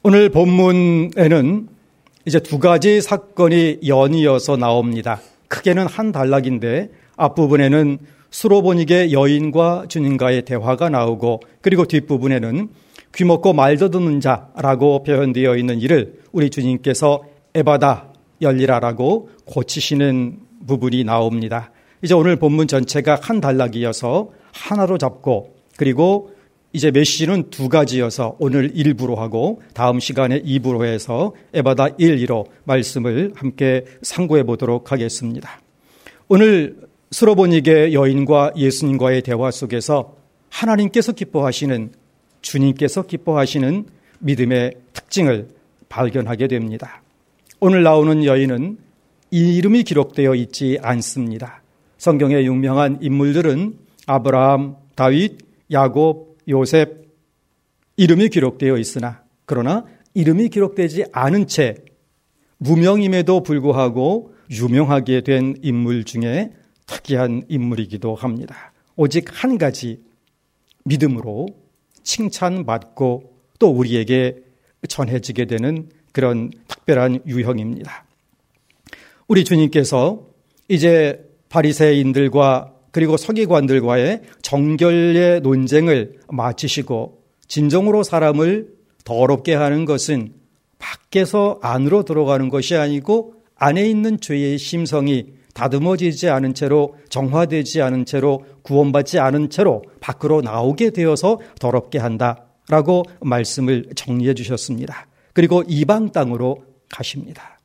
오늘 본문에는 이제 두 가지 사건이 연이어서 나옵니다. 크게는 한 단락인데 앞부분에는 수로보니게 여인과 주님과의 대화가 나오고, 그리고 뒷부분에는 귀먹고 말도 듣는 자라고 표현되어 있는 일을 우리 주님께서 에바다 열리라라고 고치시는 부분이 나옵니다. 이제 오늘 본문 전체가 한 단락이어서 하나로 잡고, 그리고 이제 메시지는 두 가지여서 오늘 1부로 하고 다음 시간에 2부로 해서 에바다 1, 2로 말씀을 함께 상고해 보도록 하겠습니다. 오늘 수로보니게 여인과 예수님과의 대화 속에서 하나님께서 기뻐하시는, 주님께서 기뻐하시는 믿음의 특징을 발견하게 됩니다. 오늘 나오는 여인은 이름이 기록되어 있지 않습니다. 성경의 유명한 인물들은 아브라함, 다윗, 야곱, 요셉, 이름이 기록되어 있으나, 그러나 이름이 기록되지 않은 채 무명임에도 불구하고 유명하게 된 인물 중에 특이한 인물이기도 합니다. 오직 한 가지 믿음으로 칭찬받고 또 우리에게 전해지게 되는 그런 특별한 유형입니다. 우리 주님께서 이제 바리새인들과 그리고 서기관들과의 정결의 논쟁을 마치시고 진정으로 사람을 더럽게 하는 것은 밖에서 안으로 들어가는 것이 아니고 안에 있는 죄의 심성이 다듬어지지 않은 채로, 정화되지 않은 채로, 구원받지 않은 채로 밖으로 나오게 되어서 더럽게 한다라고 말씀을 정리해 주셨습니다. 그리고 이방 땅으로 가십니다.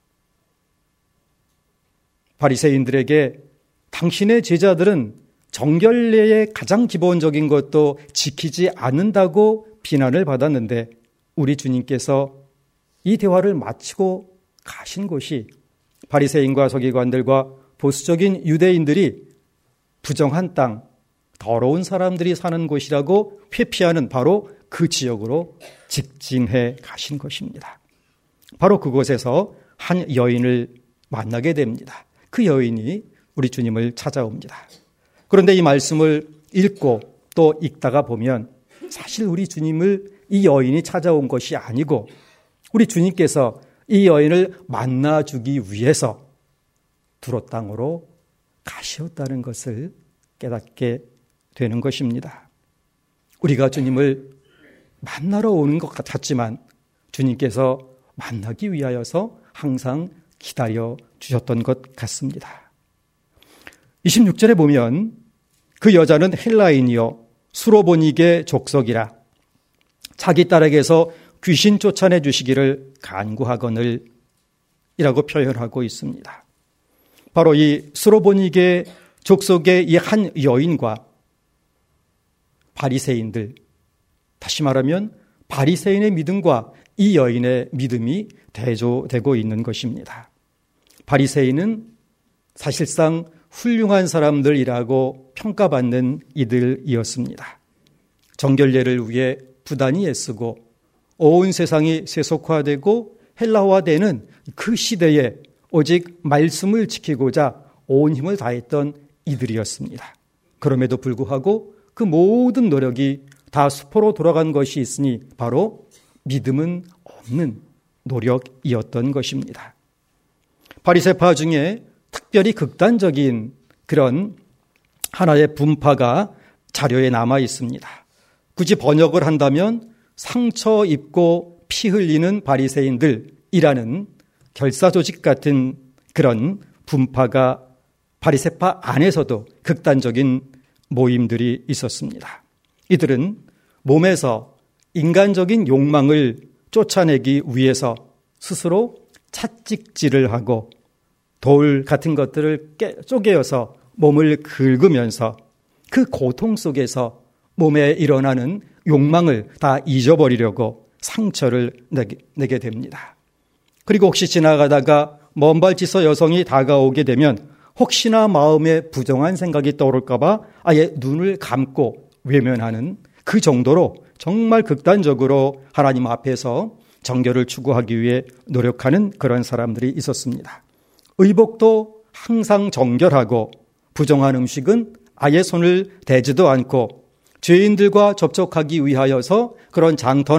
바리새인들에게 당신의 제자들은 정결례의 가장 기본적인 것도 지키지 않는다고 비난을 받았는데, 우리 주님께서 이 대화를 마치고 가신 곳이 바리새인과 서기관들과 보수적인 유대인들이 부정한 땅, 더러운 사람들이 사는 곳이라고 회피하는 바로 그 지역으로 직진해 가신 것입니다. 바로 그곳에서 한 여인을 만나게 됩니다. 그 여인이 우리 주님을 찾아옵니다. 그런데 이 말씀을 읽고 또 읽다가 보면 사실 우리 주님을 이 여인이 찾아온 것이 아니고 우리 주님께서 이 여인을 만나주기 위해서 두로 땅으로 가시었다는 것을 깨닫게 되는 것입니다. 우리가 주님을 만나러 오는 것 같았지만 주님께서 만나기 위하여서 항상 기다려 주셨던 것 같습니다. 26절에 보면 그 여자는 헬라인이요 수로보니게 족속이라 자기 딸에게서 귀신 쫓아내 주시기를 간구하거늘 이라고 표현하고 있습니다. 바로 이 수로보니게 족속의 이 한 여인과 바리새인들, 다시 말하면 바리새인의 믿음과 이 여인의 믿음이 대조되고 있는 것입니다. 바리새인은 사실상 훌륭한 사람들이라고 평가받는 이들이었습니다. 정결례를 위해 부단히 애쓰고 온 세상이 세속화되고 헬라화되는 그 시대에 오직 말씀을 지키고자 온 힘을 다했던 이들이었습니다. 그럼에도 불구하고 그 모든 노력이 다 수포로 돌아간 것이 있으니 바로 믿음은 없는 노력이었던 것입니다. 바리새파 중에 특별히 극단적인 그런 하나의 분파가 자료에 남아 있습니다. 굳이 번역을 한다면 상처 입고 피 흘리는 바리새인들이라는 결사 조직 같은 그런 분파가 바리새파 안에서도 극단적인 모임들이 있었습니다. 이들은 몸에서 인간적인 욕망을 쫓아내기 위해서 스스로 찻찍질을 하고 돌 같은 것들을 쪼개어서 몸을 긁으면서 그 고통 속에서 몸에 일어나는 욕망을 다 잊어버리려고 상처를 내게 됩니다. 그리고 혹시 지나가다가 먼발치서 여성이 다가오게 되면 혹시나 마음에 부정한 생각이 떠오를까 봐 아예 눈을 감고 외면하는 그 정도로 정말 극단적으로 하나님 앞에서 정결을 추구하기 위해 노력하는 그런 사람들이 있었습니다. 의복도 항상 정결하고 부정한 음식은 아예 손을 대지도 않고 죄인들과 접촉하기 위하여서 그런 장터나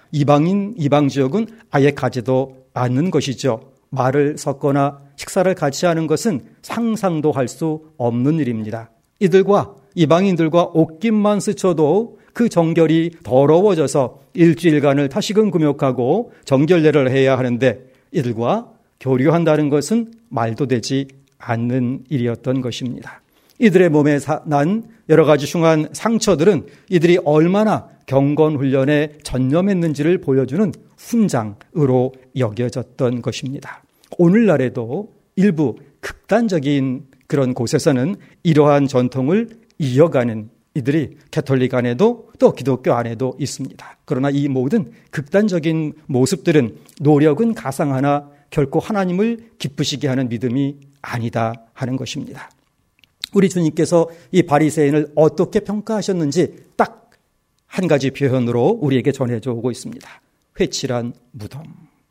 이방 지역은 아예 가지도 않는 것이죠. 말을 섞거나 식사를 같이 하는 것은 상상도 할 수 없는 일입니다. 이들과 이방인들과 옷깃만 스쳐도 그 정결이 더러워져서 일주일간을 다시금 금욕하고 정결례를 해야 하는데 이들과 교류한다는 것은 말도 되지 않는 일이었던 것입니다. 이들의 몸에 난 여러 가지 흉한 상처들은 이들이 얼마나 경건 훈련에 전념했는지를 보여주는 훈장으로 여겨졌던 것입니다. 오늘날에도 일부 극단적인 그런 곳에서는 이러한 전통을 이어가는 이들이 가톨릭 안에도 또 기독교 안에도 있습니다. 그러나 이 모든 극단적인 모습들은 노력은 가상하나 결코 하나님을 기쁘시게 하는 믿음이 아니다 하는 것입니다. 우리 주님께서 이 바리새인을 어떻게 평가하셨는지 딱 한 가지 표현으로 우리에게 전해져 오고 있습니다. 회칠한 무덤.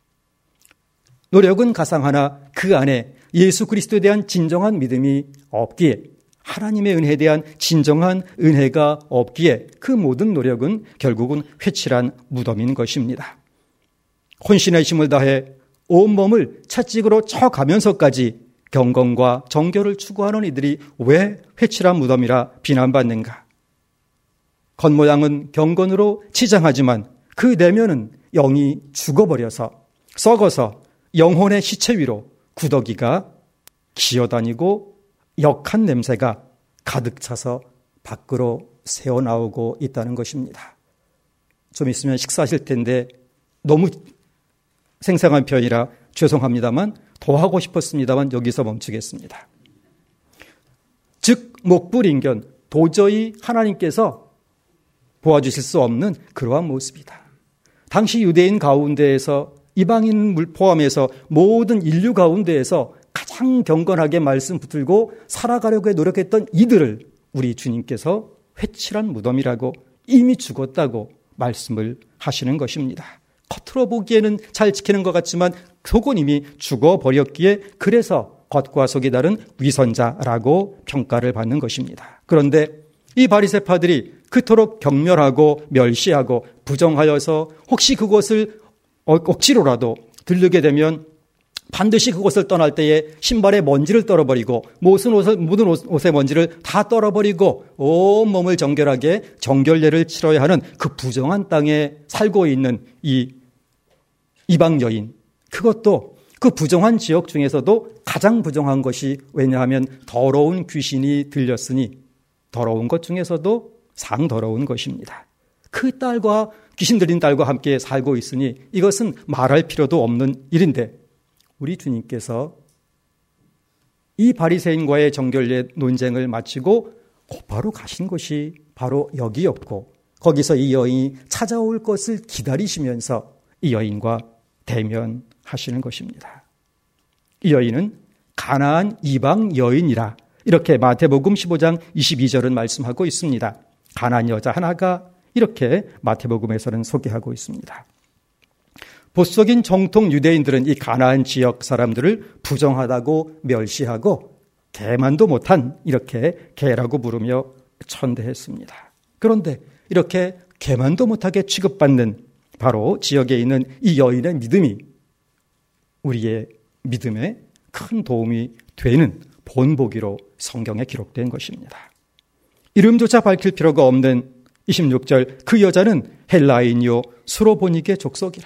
노력은 가상하나 그 안에 예수 그리스도에 대한 진정한 믿음이 없기에, 하나님의 은혜에 대한 진정한 은혜가 없기에 그 모든 노력은 결국은 회칠한 무덤인 것입니다. 혼신의 힘을 다해 온몸을 채찍으로 쳐가면서까지 경건과 정결을 추구하는 이들이 왜 회칠한 무덤이라 비난받는가? 겉모양은 경건으로 치장하지만 그 내면은 영이 죽어버려서 썩어서 영혼의 시체 위로 구더기가 기어다니고 역한 냄새가 가득 차서 밖으로 새어나오고 있다는 것입니다. 좀 있으면 식사하실 텐데 너무 생생한 표현이라 죄송합니다만 더 하고 싶었습니다만 여기서 멈추겠습니다. 즉 목불인견, 도저히 하나님께서 보아주실 수 없는 그러한 모습이다. 당시 유대인 가운데에서 이방인을 포함해서 모든 인류 가운데에서 가장 경건하게 말씀 붙들고 살아가려고 노력했던 이들을 우리 주님께서 회칠한 무덤이라고 이미 죽었다고 말씀을 하시는 것입니다. 겉으로 보기에는 잘 지키는 것 같지만 속은 이미 죽어버렸기에 그래서 겉과 속이 다른 위선자라고 평가를 받는 것입니다. 그런데 이 바리새파들이 그토록 경멸하고 멸시하고 부정하여서 혹시 그곳을 억지로라도 들르게 되면 반드시 그곳을 떠날 때에 신발에 먼지를 떨어버리고 묻은 옷의 먼지를 다 떨어버리고 온몸을 정결하게 정결례를 치러야 하는 그 부정한 땅에 살고 있는 이 이방 여인, 그것도 그 부정한 지역 중에서도 가장 부정한 것이, 왜냐하면 더러운 귀신이 들렸으니 더러운 것 중에서도 상더러운 것입니다. 그 딸과 귀신 들린 딸과 함께 살고 있으니 이것은 말할 필요도 없는 일인데 우리 주님께서 이 바리새인과의 정결례 논쟁을 마치고 곧바로 가신 것이 바로 여기였고, 거기서 이 여인이 찾아올 것을 기다리시면서 이 여인과 대면하시는 것입니다. 이 여인은 가나안 이방 여인이라 이렇게 마태복음 15장 22절은 말씀하고 있습니다. 가나안 여자 하나가 이렇게 마태복음에서는 소개하고 있습니다. 보수적인 정통 유대인들은 이 가나안 지역 사람들을 부정하다고 멸시하고 개만도 못한 이렇게 개라고 부르며 천대했습니다. 그런데 이렇게 개만도 못하게 취급받는 바로 지역에 있는 이 여인의 믿음이 우리의 믿음에 큰 도움이 되는 본보기로 성경에 기록된 것입니다. 이름조차 밝힐 필요가 없는 26절, 그 여자는 헬라인이요 수로보니게 족속이라.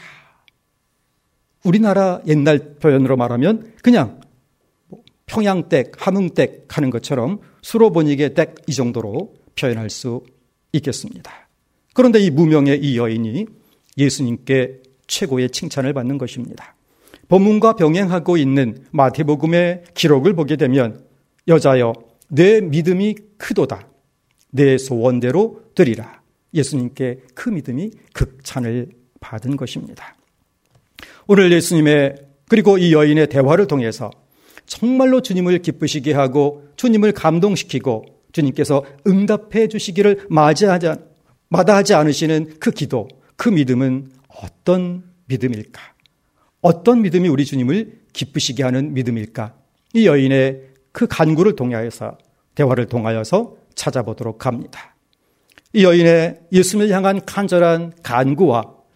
우리나라 옛날 표현으로 말하면 그냥 평양댁, 함흥댁 하는 것처럼 수로보니게 댁 이 정도로 표현할 수 있겠습니다. 그런데 이 무명의 이 여인이 예수님께 최고의 칭찬을 받는 것입니다. 본문과 병행하고 있는 마태복음의 기록을 보게 되면 여자여 내 믿음이 크도다. 내 소원대로 드리라. 예수님께 그 믿음이 극찬을 받은 것입니다. 오늘 예수님의 그리고 이 여인의 대화를 통해서 정말로 주님을 기쁘시게 하고 주님을 감동시키고 주님께서 응답해 주시기를 마다하지 않으시는 그 기도, 그 믿음은 어떤 믿음일까? 어떤 믿음이 우리 주님을 기쁘시게 하는 믿음일까? 이 여인의 그 간구를 통하여서, 대화를 통하여서 찾아보도록 합니다. 이 여인의 예수님을 향한 간절한 간구와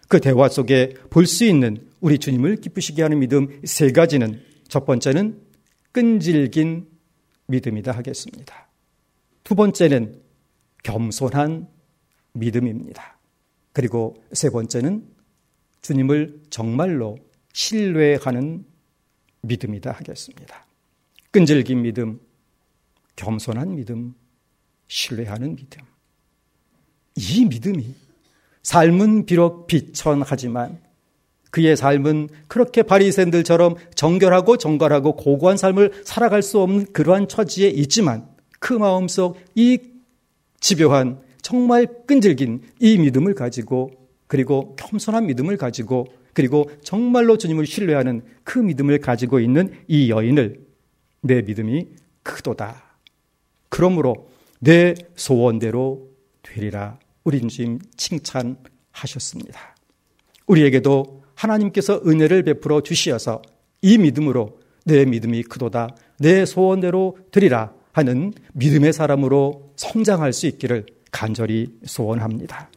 그 대화 속에 볼 수 있는 우리 주님을 기쁘시게 하는 믿음 세 가지는, 첫 번째는 끈질긴 믿음이다 하겠습니다. 두 번째는 겸손한 믿음입니다. 그리고 세 번째는 주님을 정말로 신뢰하는 믿음이다 하겠습니다. 끈질긴 믿음, 겸손한 믿음, 신뢰하는 믿음. 이 믿음이 삶은 비록 비천하지만 그의 삶은 그렇게 바리새인들처럼 정결하고 정갈하고 고고한 삶을 살아갈 수 없는 그러한 처지에 있지만 그 마음속 이 집요한 정말 끈질긴 이 믿음을 가지고, 그리고 겸손한 믿음을 가지고, 그리고 정말로 주님을 신뢰하는 그 믿음을 가지고 있는 이 여인을 내 믿음이 크도다. 그러므로 내 소원대로 되리라. 우리 주님 칭찬하셨습니다. 우리에게도 하나님께서 은혜를 베풀어 주시어서 이 믿음으로 내 믿음이 크도다, 내 소원대로 되리라 하는 믿음의 사람으로 성장할 수 있기를 간절히 소원합니다.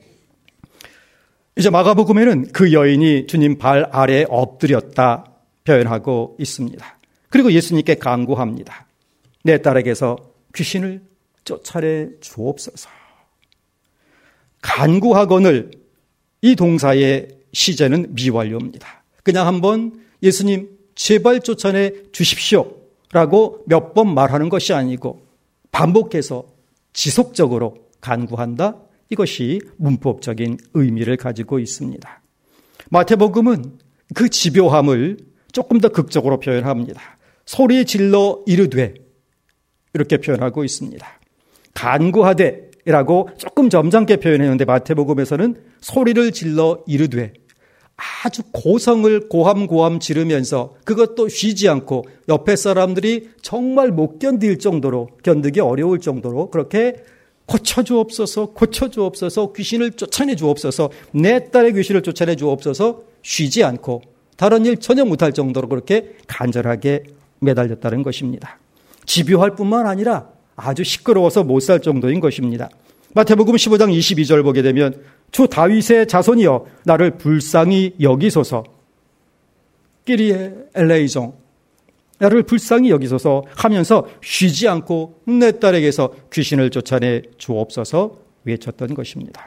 이제 마가복음에는 그 여인이 주님 발 아래에 엎드렸다 표현하고 있습니다. 그리고 예수님께 간구합니다. 내 딸에게서 귀신을 쫓아내 주옵소서. 간구하거늘 이 동사의 시제는 미완료입니다. 그냥 한번 예수님 제발 쫓아내 주십시오 라고 몇 번 말하는 것이 아니고 반복해서 지속적으로 간구한다. 이것이 문법적인 의미를 가지고 있습니다. 마태복음은 그 집요함을 조금 더 극적으로 표현합니다. 소리 질러 이르되 이렇게 표현하고 있습니다. 간구하되 라고 조금 점잖게 표현했는데 마태복음에서는 소리를 질러 이르되 아주 고성을 고함 지르면서 그것도 쉬지 않고 옆에 사람들이 정말 못 견딜 정도로, 견디기 어려울 정도로 그렇게 고쳐주옵소서, 고쳐주옵소서, 귀신을 쫓아내 주옵소서, 내 딸의 귀신을 쫓아내 주옵소서, 쉬지 않고 다른 일 전혀 못할 정도로 그렇게 간절하게 매달렸다는 것입니다. 집요할 뿐만 아니라 아주 시끄러워서 못 살 정도인 것입니다. 마태복음 15장 22절 보게 되면 주 다윗의 자손이여 나를 불쌍히 여기소서, 끼리에 엘레이종, 나를 불쌍히 여기소서 하면서 쉬지 않고 내 딸에게서 귀신을 쫓아내 주옵소서 외쳤던 것입니다.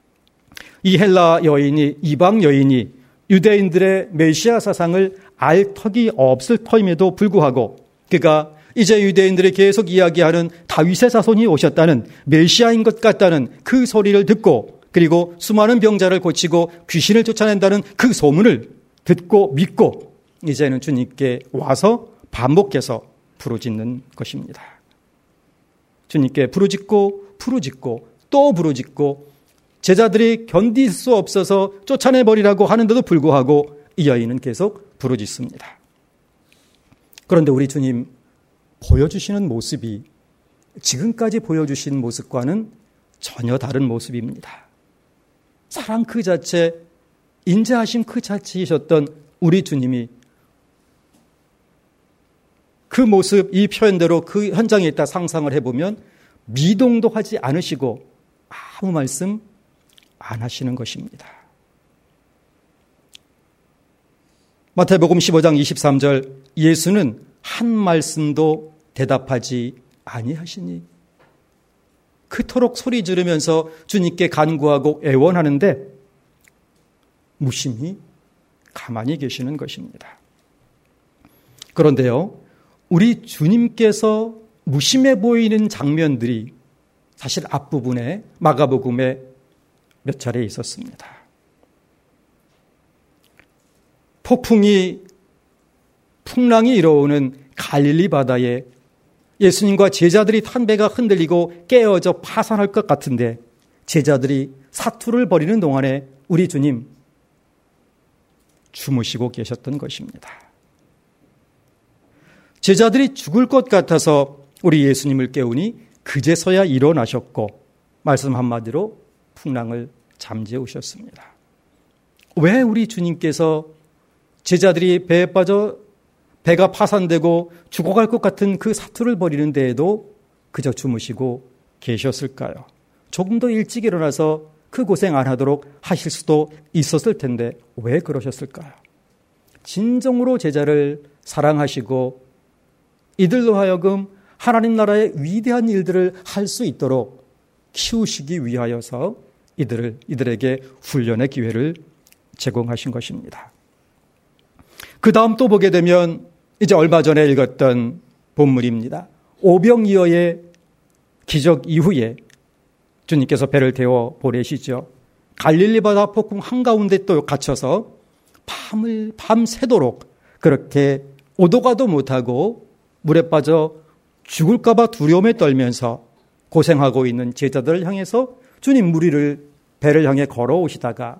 이 헬라 여인이, 이방 여인이 유대인들의 메시아 사상을 알 턱이 없을 터임에도 불구하고 그가 이제 유대인들이 계속 이야기하는 다윗의 자손이 오셨다는, 메시아인 것 같다는 그 소리를 듣고, 그리고 수많은 병자를 고치고 귀신을 쫓아낸다는 그 소문을 듣고 믿고 이제는 주님께 와서 반복해서 부르짖는 것입니다. 주님께 부르짖고 또 부르짖고 제자들이 견딜 수 없어서 쫓아내버리라고 하는데도 불구하고 이 여인은 계속 부르짖습니다. 그런데 우리 주님 보여주시는 모습이 지금까지 보여주신 모습과는 전혀 다른 모습입니다. 사랑 그 자체, 인자하심 그 자체이셨던 우리 주님이 그 모습, 이 표현대로 그 현장에 있다 상상을 해보면 미동도 하지 않으시고 아무 말씀 안 하시는 것입니다. 마태복음 15장 23절 예수는 한 말씀도 대답하지 아니하시니, 그토록 소리 지르면서 주님께 간구하고 애원하는데 무심히 가만히 계시는 것입니다. 그런데요, 우리 주님께서 무심해 보이는 장면들이 사실 앞부분에 마가복음에 몇 차례 있었습니다. 풍랑이 일어오는 갈릴리 바다에 예수님과 제자들이 탄 배가 흔들리고 깨어져 파산할 것 같은데 제자들이 사투를 벌이는 동안에 우리 주님 주무시고 계셨던 것입니다. 제자들이 죽을 것 같아서 우리 예수님을 깨우니 그제서야 일어나셨고 말씀 한마디로 풍랑을 잠재우셨습니다. 왜 우리 주님께서 제자들이 배에 빠져 배가 파산되고 죽어갈 것 같은 그 사투를 벌이는 데에도 그저 주무시고 계셨을까요? 조금 더 일찍 일어나서 그 고생 안 하도록 하실 수도 있었을 텐데 왜 그러셨을까요? 진정으로 제자를 사랑하시고 이들로 하여금 하나님 나라의 위대한 일들을 할 수 있도록 키우시기 위하여서 이들에게 훈련의 기회를 제공하신 것입니다. 그 다음 또 보게 되면 이제 얼마 전에 읽었던 본문입니다. 오병이어의 기적 이후에 주님께서 배를 태워 보내시죠. 갈릴리 바다 폭풍 한가운데 또 갇혀서 밤새도록 그렇게 오도 가도 못하고 물에 빠져 죽을까 봐 두려움에 떨면서 고생하고 있는 제자들을 향해서 주님 배를 향해 걸어오시다가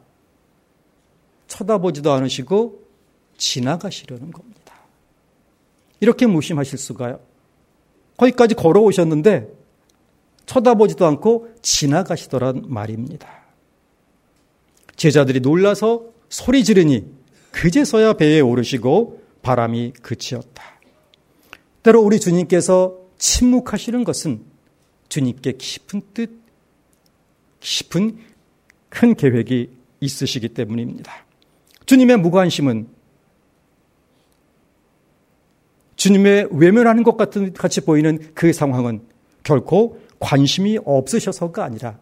쳐다보지도 않으시고 지나가시려는 겁니다. 이렇게 무심하실 수가요? 거기까지 걸어오셨는데 쳐다보지도 않고 지나가시더란 말입니다. 제자들이 놀라서 소리 지르니 그제서야 배에 오르시고 바람이 그치었다. 때로 우리 주님께서 침묵하시는 것은 주님께 깊은 큰 계획이 있으시기 때문입니다. 주님의 무관심은 주님의 외면하는 것 같이 보이는 그 상황은 결코 관심이 없으셔서가 아니라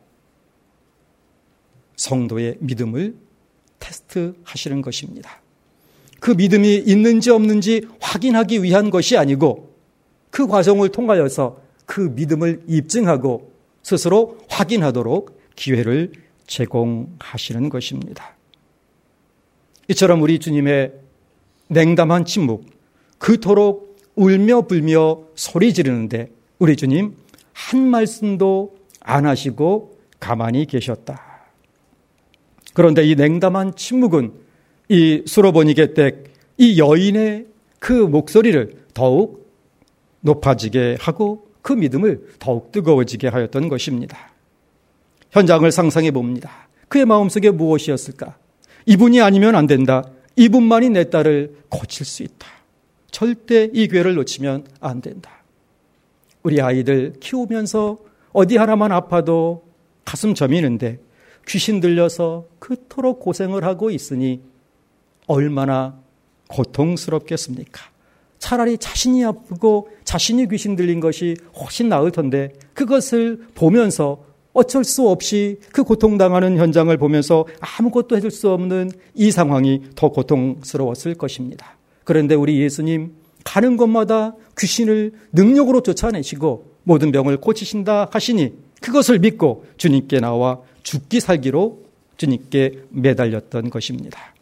성도의 믿음을 테스트하시는 것입니다. 그 믿음이 있는지 없는지 확인하기 위한 것이 아니고 그 과정을 통하여서 그 믿음을 입증하고 스스로 확인하도록 기회를 제공하시는 것입니다. 이처럼 우리 주님의 냉담한 침묵, 그토록 울며 불며 소리 지르는데 우리 주님 한 말씀도 안 하시고 가만히 계셨다. 그런데 이 냉담한 침묵은 이 수로보니게 댁 이 여인의 그 목소리를 더욱 높아지게 하고 그 믿음을 더욱 뜨거워지게 하였던 것입니다. 현장을 상상해 봅니다. 그의 마음속에 무엇이었을까? 이분이 아니면 안 된다. 이분만이 내 딸을 고칠 수 있다. 절대 이 기회를 놓치면 안 된다. 우리 아이들 키우면서 어디 하나만 아파도 가슴 저미는데 귀신 들려서 그토록 고생을 하고 있으니 얼마나 고통스럽겠습니까? 차라리 자신이 아프고 자신이 귀신 들린 것이 훨씬 나을 텐데 그것을 보면서 어쩔 수 없이 그 고통당하는 현장을 보면서 아무것도 해줄 수 없는 이 상황이 더 고통스러웠을 것입니다. 그런데 우리 예수님 가는 곳마다 귀신을 능력으로 쫓아내시고 모든 병을 고치신다 하시니 그것을 믿고 주님께 나와 죽기 살기로 주님께 매달렸던 것입니다.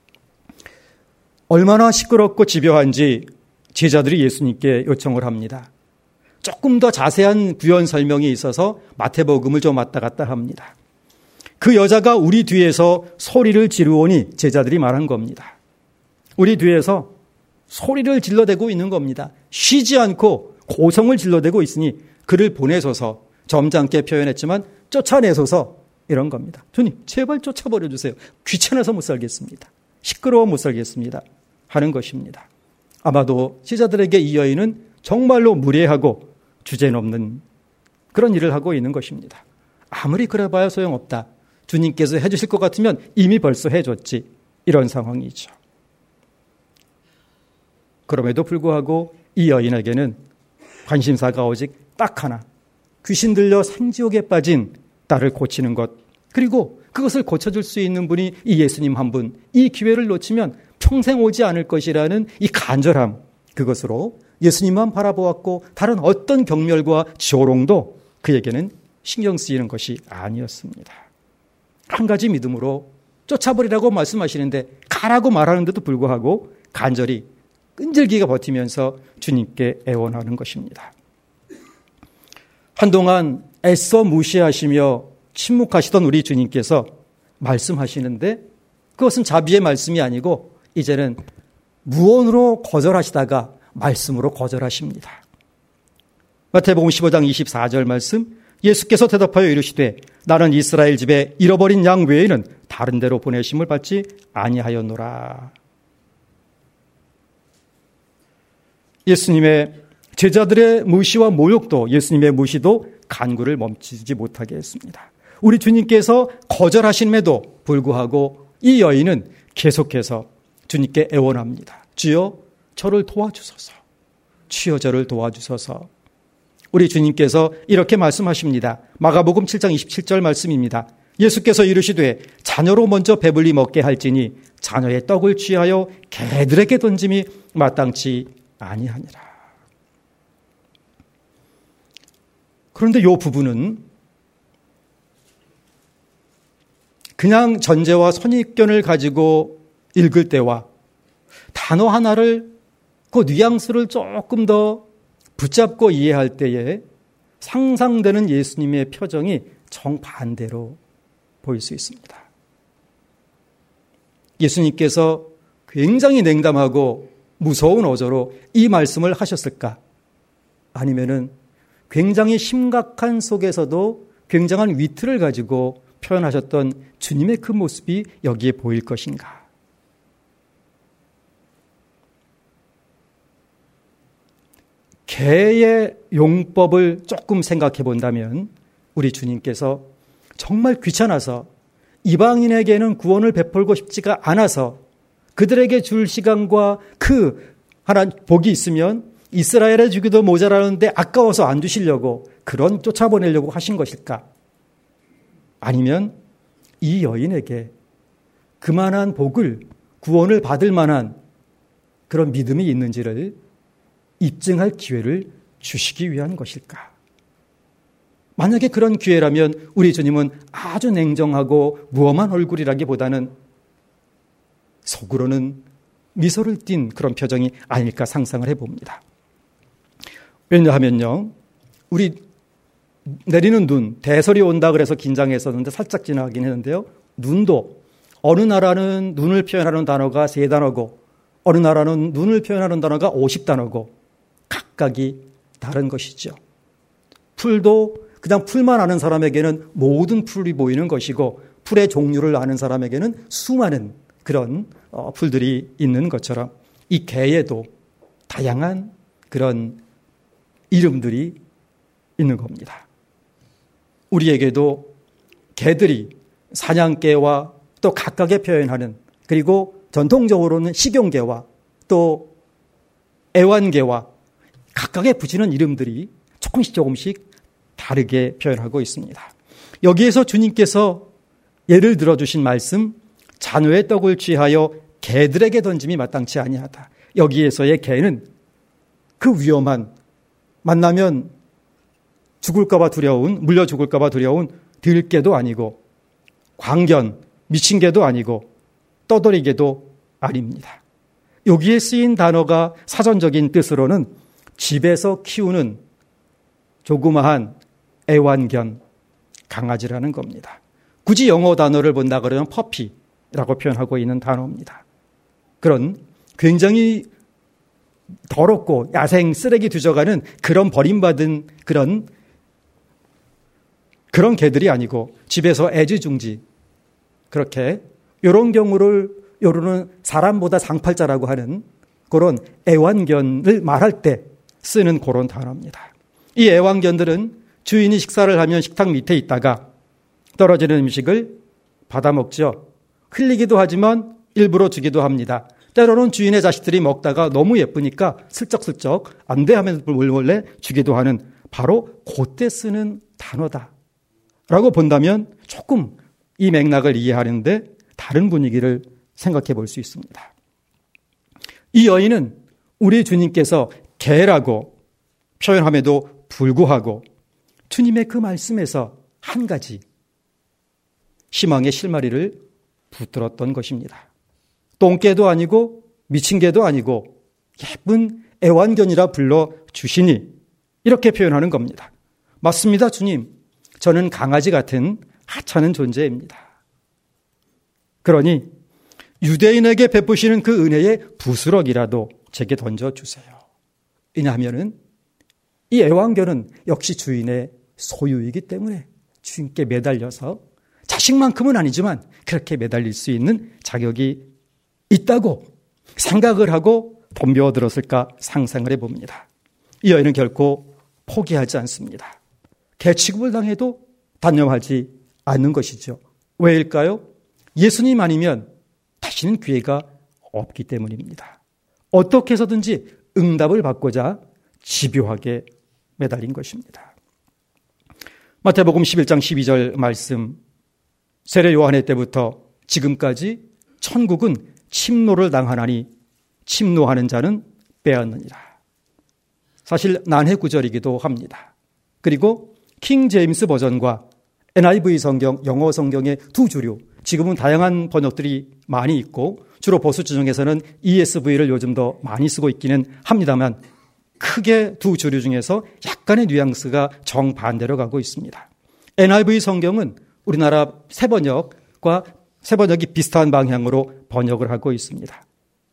얼마나 시끄럽고 집요한지 제자들이 예수님께 요청을 합니다. 조금 더 자세한 부연 설명이 있어서 마태복음을 좀 왔다 갔다 합니다. 그 여자가 우리 뒤에서 소리를 지르오니 제자들이 말한 겁니다. 우리 뒤에서 소리를 질러대고 있는 겁니다. 쉬지 않고 고성을 질러대고 있으니 그를 보내소서, 점잖게 표현했지만 쫓아내소서 이런 겁니다. 주님 제발 쫓아버려 주세요. 귀찮아서 못 살겠습니다. 시끄러워 못 살겠습니다. 하는 것입니다. 아마도 제자들에게 이 여인은 정말로 무례하고 주제넘는 그런 일을 하고 있는 것입니다. 아무리 그래봐야 소용없다. 주님께서 해주실 것 같으면 이미 벌써 해줬지. 이런 상황이죠. 그럼에도 불구하고 이 여인에게는 관심사가 오직 딱 하나. 귀신 들려 생지옥에 빠진 딸을 고치는 것. 그리고 그것을 고쳐줄 수 있는 분이 이 예수님 한 분. 이 기회를 놓치면 평생 오지 않을 것이라는 이 간절함. 그것으로 예수님만 바라보았고 다른 어떤 경멸과 조롱도 그에게는 신경 쓰이는 것이 아니었습니다. 한 가지 믿음으로 쫓아버리라고 말씀하시는데 가라고 말하는데도 불구하고 간절히 끈질기게 버티면서 주님께 애원하는 것입니다. 한동안 애써 무시하시며 침묵하시던 우리 주님께서 말씀하시는데 그것은 자비의 말씀이 아니고 이제는 무언으로 거절하시다가 말씀으로 거절하십니다. 마태복음 15장 24절 말씀, 예수께서 대답하여 이르시되 나는 이스라엘 집에 잃어버린 양 외에는 다른 데로 보내심을 받지 아니하였노라. 예수님의 제자들의 무시와 모욕도 예수님의 무시도 간구를 멈추지 못하게 했습니다. 우리 주님께서 거절하심에도 불구하고 이 여인은 계속해서 주님께 애원합니다. 주여, 저를 도와주소서. 주여, 저를 도와주소서. 우리 주님께서 이렇게 말씀하십니다. 마가복음 7장 27절 말씀입니다. 예수께서 이르시되 자녀로 먼저 배불리 먹게 할지니 자녀의 떡을 취하여 개들에게 던짐이 마땅치 아니하니라. 그런데 이 부분은 그냥 전제와 선입견을 가지고 읽을 때와 단어 하나를 그 뉘앙스를 조금 더 붙잡고 이해할 때에 상상되는 예수님의 표정이 정반대로 보일 수 있습니다. 예수님께서 굉장히 냉담하고 무서운 어조로 이 말씀을 하셨을까? 아니면은 굉장히 심각한 속에서도 굉장한 위트를 가지고 표현하셨던 주님의 그 모습이 여기에 보일 것인가? 개의 용법을 조금 생각해 본다면 우리 주님께서 정말 귀찮아서 이방인에게는 구원을 베풀고 싶지가 않아서 그들에게 줄 시간과 그 하나 복이 있으면 이스라엘에 주기도 모자라는데 아까워서 안 주시려고 그런 쫓아보내려고 하신 것일까? 아니면 이 여인에게 그만한 복을 구원을 받을 만한 그런 믿음이 있는지를 입증할 기회를 주시기 위한 것일까? 만약에 그런 기회라면 우리 주님은 아주 냉정하고 무엄한 얼굴이라기보다는 속으로는 미소를 띤 그런 표정이 아닐까 상상을 해봅니다. 왜냐하면요, 우리 내리는 눈, 대설이 온다 그래서 긴장했었는데 살짝 지나가긴 했는데요. 눈도 어느 나라는 눈을 표현하는 단어가 3단어고 어느 나라는 눈을 표현하는 단어가 50단어고 각각이 다른 것이죠. 풀도 그냥 풀만 아는 사람에게는 모든 풀이 보이는 것이고 풀의 종류를 아는 사람에게는 수많은 그런 풀들이 있는 것처럼 이 개에도 다양한 그런 이름들이 있는 겁니다. 우리에게도 개들이 사냥개와 또 각각의 표현하는, 그리고 전통적으로는 식용개와 또 애완개와 각각의 붙이는 이름들이 조금씩 다르게 표현하고 있습니다. 여기에서 주님께서 예를 들어주신 말씀, 자녀의 떡을 취하여 개들에게 던짐이 마땅치 아니하다. 여기에서의 개는 그 위험한, 만나면 죽을까봐 두려운, 물려 죽을까봐 두려운 들개도 아니고 광견, 미친 개도 아니고 떠돌이 개도 아닙니다. 여기에 쓰인 단어가 사전적인 뜻으로는 집에서 키우는 조그마한 애완견, 강아지라는 겁니다. 굳이 영어 단어를 본다 그러면 퍼피라고 표현하고 있는 단어입니다. 그런 굉장히 더럽고 야생 쓰레기 뒤져가는 그런 버림받은 그런 개들이 아니고 집에서 애지중지, 그렇게 이런 경우를 요르는 사람보다 상팔자라고 하는 그런 애완견을 말할 때 쓰는 그런 단어입니다. 이 애완견들은 주인이 식사를 하면 식탁 밑에 있다가 떨어지는 음식을 받아먹죠. 흘리기도 하지만 일부러 주기도 합니다. 때로는 주인의 자식들이 먹다가 너무 예쁘니까 슬쩍슬쩍 안 돼 하면서 몰래 주기도 하는 바로 그때 쓰는 단어다라고 본다면 조금 이 맥락을 이해하는데 다른 분위기를 생각해 볼 수 있습니다. 이 여인은 우리 주님께서 개라고 표현함에도 불구하고 주님의 그 말씀에서 한 가지 희망의 실마리를 붙들었던 것입니다. 똥개도 아니고 미친 개도 아니고 예쁜 애완견이라 불러주시니 이렇게 표현하는 겁니다. 맞습니다, 주님. 저는 강아지 같은 하찮은 존재입니다. 그러니 유대인에게 베푸시는 그 은혜의 부스럭이라도 제게 던져주세요. 왜냐하면 이 애완견은 역시 주인의 소유이기 때문에 주인께 매달려서 자식만큼은 아니지만 그렇게 매달릴 수 있는 자격이 있다고 생각을 하고 덤벼들었을까 상상을 해봅니다. 이 여인은 결코 포기하지 않습니다. 개 취급을 당해도 단념하지 않는 것이죠. 왜일까요? 예수님 아니면 다시는 기회가 없기 때문입니다. 어떻게 해서든지 응답을 받고자 집요하게 매달린 것입니다. 마태복음 11장 12절 말씀, 세례 요한의 때부터 지금까지 천국은 침노를 당하나니 침노하는 자는 빼앗느니라. 사실 난해 구절이기도 합니다. 그리고 킹 제임스 버전과 NIV 성경, 영어 성경의 두 주류, 지금은 다양한 번역들이 많이 있고 주로 보수 진영에서는 ESV를 요즘 더 많이 쓰고 있기는 합니다만 크게 두 주류 중에서 약간의 뉘앙스가 정반대로 가고 있습니다. NIV 성경은 우리나라 새 번역이 비슷한 방향으로 번역을 하고 있습니다.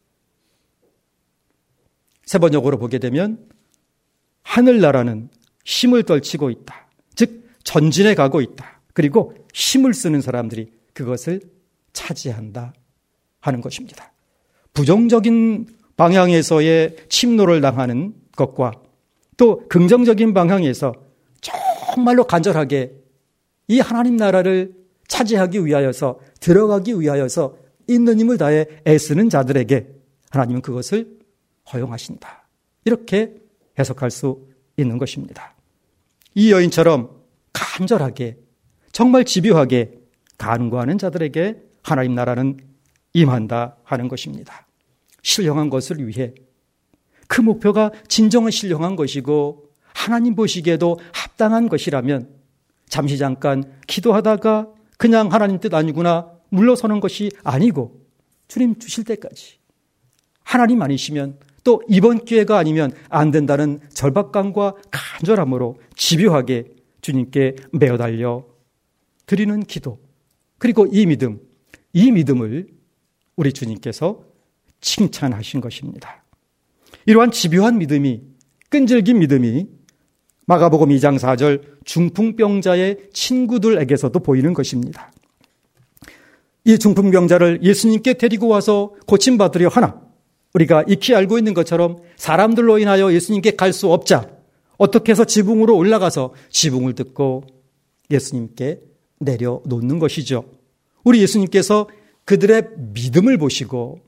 새 번역으로 보게 되면 하늘나라는 힘을 떨치고 있다. 즉 전진해 가고 있다. 그리고 힘을 쓰는 사람들이 그것을 차지한다 하는 것입니다. 부정적인 방향에서의 침노를 당하는 것과 또 긍정적인 방향에서 정말로 간절하게 이 하나님 나라를 차지하기 위하여서 들어가기 위하여서 있는 힘을 다해 애쓰는 자들에게 하나님은 그것을 허용하신다. 이렇게 해석할 수 있는 것입니다. 이 여인처럼 간절하게 정말 집요하게 간구하는 자들에게 하나님 나라는 임한다 하는 것입니다. 신령한 것을 위해 그 목표가 진정한 신령한 것이고 하나님 보시기에도 합당한 것이라면 잠시 잠깐 기도하다가 그냥 하나님 뜻 아니구나 물러서는 것이 아니고 주님 주실 때까지 하나님 아니시면 또 이번 기회가 아니면 안 된다는 절박감과 간절함으로 집요하게 주님께 매어달려 드리는 기도, 그리고 이 믿음을 우리 주님께서 칭찬하신 것입니다. 이러한 집요한 믿음이, 끈질긴 믿음이 마가복음 2장 4절 중풍병자의 친구들에게서도 보이는 것입니다. 이 중풍병자를 예수님께 데리고 와서 고침받으려 하나 우리가 익히 알고 있는 것처럼 사람들로 인하여 예수님께 갈 수 없자 어떻게 해서 지붕으로 올라가서 지붕을 뜯고 예수님께 내려놓는 것이죠. 우리 예수님께서 그들의 믿음을 보시고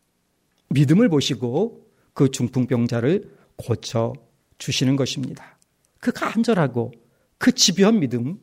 그 중풍병자를 고쳐주시는 것입니다. 그 간절하고 그 집요한 믿음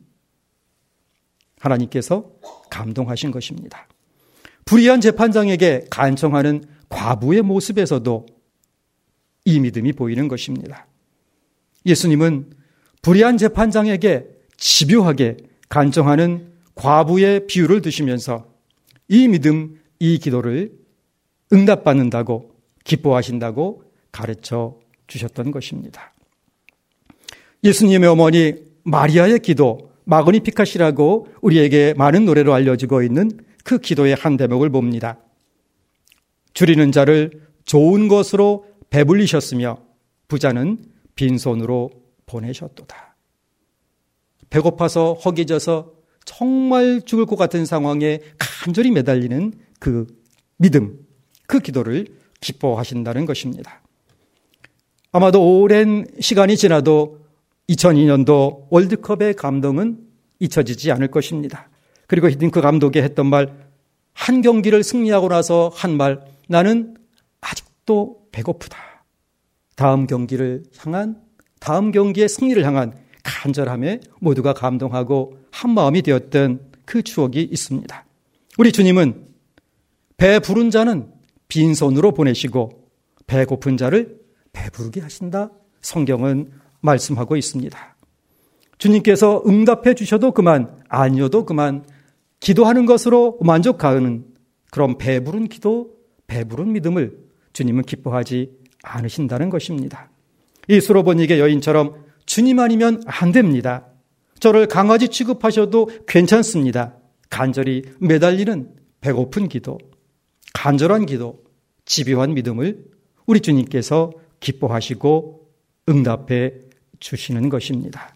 하나님께서 감동하신 것입니다. 불의한 재판장에게 간청하는 과부의 모습에서도 이 믿음이 보이는 것입니다. 예수님은 불의한 재판장에게 집요하게 간청하는 과부의 비유를 드시면서 이 믿음, 이 기도를 응답받는다고 기뻐하신다고 가르쳐 주셨던 것입니다. 예수님의 어머니 마리아의 기도, 마그니피카시라고 우리에게 많은 노래로 알려지고 있는 그 기도의 한 대목을 봅니다. 줄이는 자를 좋은 것으로 배불리셨으며 부자는 빈손으로 보내셨도다. 배고파서 허기져서 정말 죽을 것 같은 상황에 간절히 매달리는 그 믿음, 그 기도를 기뻐하신다는 것입니다. 아마도 오랜 시간이 지나도 2002년도 월드컵의 감동은 잊혀지지 않을 것입니다. 그리고 히딩크 감독이 했던 말, 한 경기를 승리하고 나서 한 말, 나는 아직도 배고프다. 다음 경기의 승리를 향한 간절함에 모두가 감동하고 한마음이 되었던 그 추억이 있습니다. 우리 주님은 배 부른 자는 빈손으로 보내시고 배고픈 자를 배부르게 하신다. 성경은 말씀하고 있습니다. 주님께서 응답해 주셔도 그만, 아니어도 그만, 기도하는 것으로 만족하는 그런 배부른 기도, 배부른 믿음을 주님은 기뻐하지 않으신다는 것입니다. 이 수로보니게 여인처럼 주님 아니면 안 됩니다. 저를 강아지 취급하셔도 괜찮습니다. 간절히 매달리는 배고픈 기도, 간절한 기도, 집요한 믿음을 우리 주님께서 기뻐하시고 응답해 주시는 것입니다.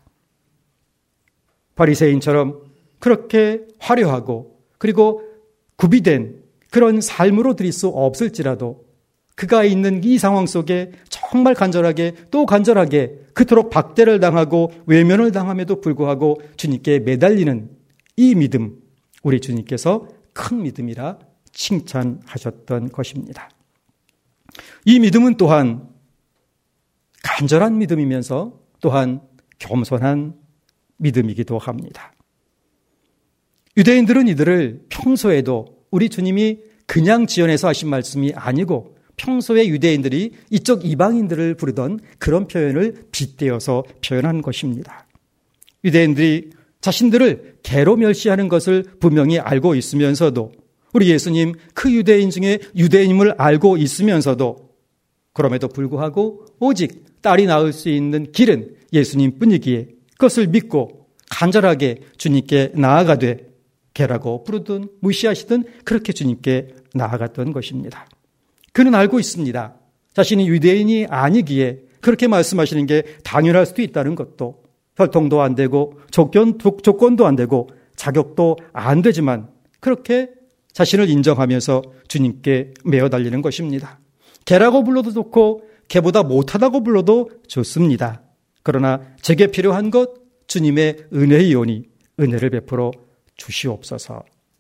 바리새인처럼 그렇게 화려하고 그리고 구비된 그런 삶으로 드릴 수 없을지라도 그가 있는 이 상황 속에 정말 간절하게 또 간절하게 그토록 박대를 당하고 외면을 당함에도 불구하고 주님께 매달리는 이 믿음, 우리 주님께서 큰 믿음이라 칭찬하셨던 것입니다. 이 믿음은 또한 간절한 믿음이면서 또한 겸손한 믿음이기도 합니다. 유대인들은 이들을 평소에도 우리 주님이 그냥 지어내서 하신 말씀이 아니고 평소에 유대인들이 이쪽 이방인들을 부르던 그런 표현을 빗대어서 표현한 것입니다. 유대인들이 자신들을 개로 멸시하는 것을 분명히 알고 있으면서도 우리 예수님 그 유대인 중에 유대인임을 알고 있으면서도 그럼에도 불구하고 오직 딸이 낳을 수 있는 길은 예수님뿐이기에 그것을 믿고 간절하게 주님께 나아가되 개라고 부르든 무시하시든 그렇게 주님께 나아갔던 것입니다. 그는 알고 있습니다. 자신이 유대인이 아니기에 그렇게 말씀하시는 게 당연할 수도 있다는 것도 혈통도 안 되고 조건도 안 되고 자격도 안 되지만 그렇게 자신을 인정하면서 주님께 메어 달리는 것입니다. 개라고 불러도 좋고 개보다 못하다고 불러도 좋습니다. 그러나 제게 필요한 것 주님의 은혜이오니 은혜를 베풀어 주시옵소서.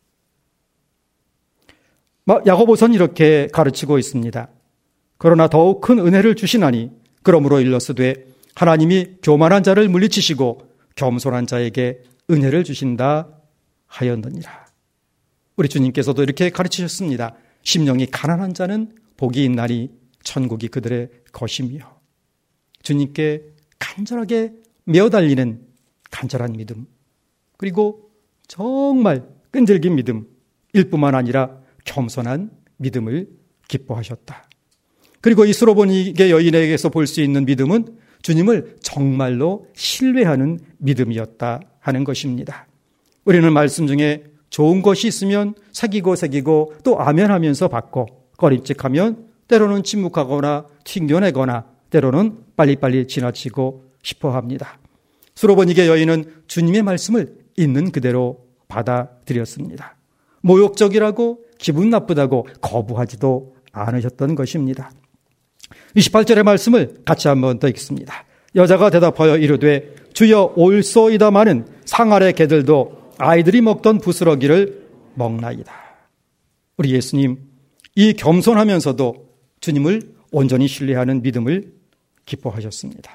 야고보서는 이렇게 가르치고 있습니다. 그러나 더욱 큰 은혜를 주시나니 그러므로 일러스되 하나님이 교만한 자를 물리치시고 겸손한 자에게 은혜를 주신다 하였느니라. 우리 주님께서도 이렇게 가르치셨습니다. 심령이 가난한 자는 복이 있나니 천국이 그들의 것이며 주님께 간절하게 메어 달리는 간절한 믿음 그리고 정말 끈질긴 믿음일 뿐만 아니라 겸손한 믿음을 기뻐하셨다. 그리고 이 수로보니게 여인에게서 볼 수 있는 믿음은 주님을 정말로 신뢰하는 믿음이었다 하는 것입니다. 우리는 말씀 중에 좋은 것이 있으면 새기고 또 아멘하면서 받고 꺼림칙하면 때로는 침묵하거나 튕겨내거나 때로는 빨리빨리 지나치고 싶어 합니다. 수로보니게 여인은 주님의 말씀을 있는 그대로 받아들였습니다. 모욕적이라고 기분 나쁘다고 거부하지도 않으셨던 것입니다. 28절의 말씀을 같이 한번 더 읽습니다. 여자가 대답하여 이르되 주여 올소이다마는 상 아래 개들도 아이들이 먹던 부스러기를 먹나이다. 우리 예수님 이 겸손하면서도 주님을 온전히 신뢰하는 믿음을 기뻐하셨습니다.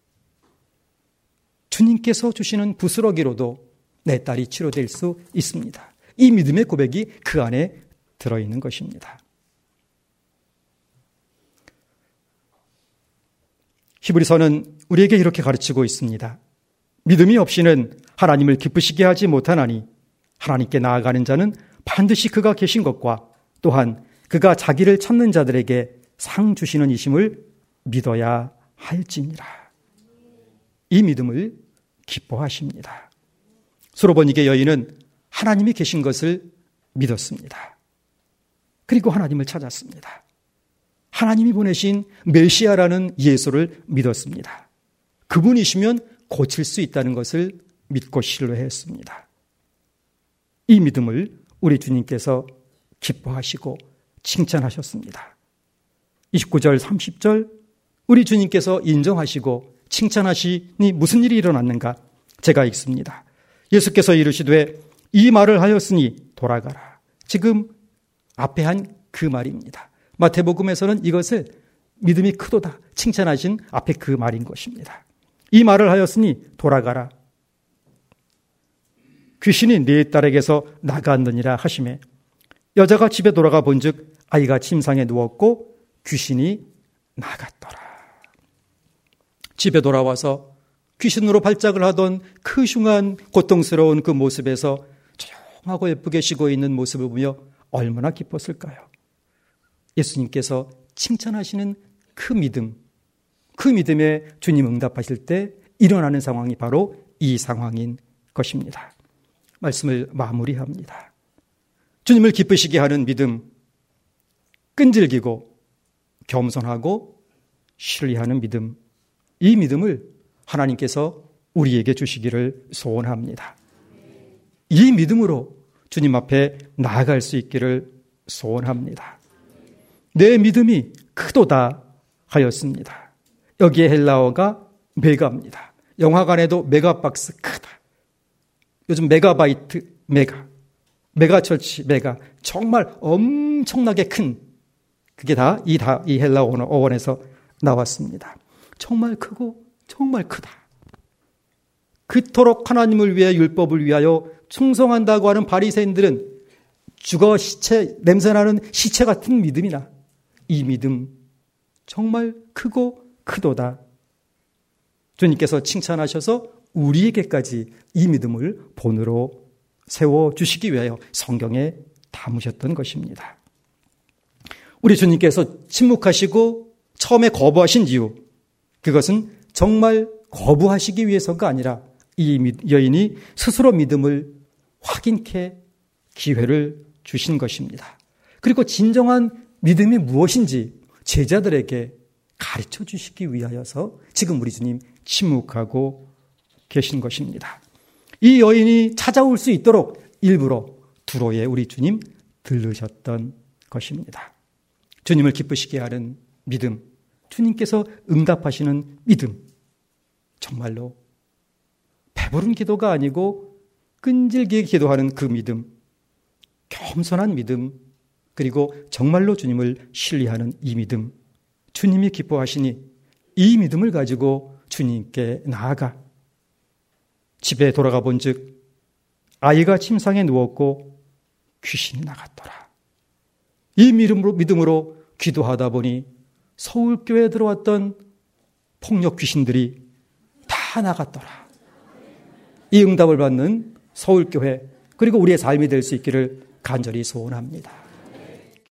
주님께서 주시는 부스러기로도 내 딸이 치료될 수 있습니다. 이 믿음의 고백이 그 안에 들어있는 것입니다. 히브리서는 우리에게 이렇게 가르치고 있습니다. 믿음이 없이는 하나님을 기쁘시게 하지 못하나니 하나님께 나아가는 자는 반드시 그가 계신 것과 또한 그가 자기를 찾는 자들에게 상 주시는 이심을 믿어야 할지니라. 이 믿음을 기뻐하십니다. 수로보니게 여인은 하나님이 계신 것을 믿었습니다. 그리고 하나님을 찾았습니다. 하나님이 보내신 메시아라는 예수를 믿었습니다. 그분이시면 고칠 수 있다는 것을 믿고 신뢰했습니다. 이 믿음을 우리 주님께서 기뻐하시고 칭찬하셨습니다. 29절 30절 우리 주님께서 인정하시고 칭찬하시니 무슨 일이 일어났는가? 제가 읽습니다. 예수께서 이르시되 이 말을 하였으니 돌아가라. 지금 앞에 한 그 말입니다. 마태복음에서는 이것을 믿음이 크도다 칭찬하신 앞에 그 말인 것입니다. 이 말을 하였으니 돌아가라. 귀신이 네 딸에게서 나갔느니라 하시매 여자가 집에 돌아가 본즉 아이가 침상에 누웠고 귀신이 나갔더라. 집에 돌아와서 귀신으로 발작을 하던 그 흉한 고통스러운 그 모습에서 조용하고 예쁘게 쉬고 있는 모습을 보며 얼마나 기뻤을까요? 예수님께서 칭찬하시는 그 믿음, 그 믿음에 주님 응답하실 때 일어나는 상황이 바로 이 상황인 것입니다. 말씀을 마무리합니다. 주님을 기쁘시게 하는 믿음, 끈질기고 겸손하고 신뢰하는 믿음, 이 믿음을 하나님께서 우리에게 주시기를 소원합니다. 이 믿음으로 주님 앞에 나아갈 수 있기를 소원합니다. 내 믿음이 크도다 하였습니다. 여기에 헬라어가 메가입니다. 영화관에도 메가박스 크다. 요즘 메가바이트 메가처치, 정말 엄청나게 큰, 그게 다 이 헬라 어원에서 나왔습니다. 정말 크고 정말 크다. 그토록 하나님을 위해 율법을 위하여 충성한다고 하는 바리새인들은 죽어 냄새나는 시체 같은 믿음이나 이 믿음 정말 크고 크도다. 주님께서 칭찬하셔서 우리에게까지 이 믿음을 본으로 세워주시기 위하여 성경에 담으셨던 것입니다. 우리 주님께서 침묵하시고 처음에 거부하신 이유, 그것은 정말 거부하시기 위해서가 아니라 이 여인이 스스로 믿음을 확인케 기회를 주신 것입니다. 그리고 진정한 믿음이 무엇인지 제자들에게 가르쳐 주시기 위하여서 지금 우리 주님 침묵하고 계신 것입니다. 이 여인이 찾아올 수 있도록 일부러 두로에 우리 주님 들르셨던 것입니다. 주님을 기쁘시게 하는 믿음, 주님께서 응답하시는 믿음, 정말로 배부른 기도가 아니고 끈질기게 기도하는 그 믿음, 겸손한 믿음, 그리고 정말로 주님을 신뢰하는 이 믿음, 주님이 기뻐하시니 이 믿음을 가지고 주님께 나아가 집에 돌아가 본즉 아이가 침상에 누웠고 귀신이 나갔더라. 이 믿음으로 기도하다 보니 서울교회에 들어왔던 폭력 귀신들이 다 나갔더라. 이 응답을 받는 서울교회, 그리고 우리의 삶이 될 수 있기를 간절히 소원합니다.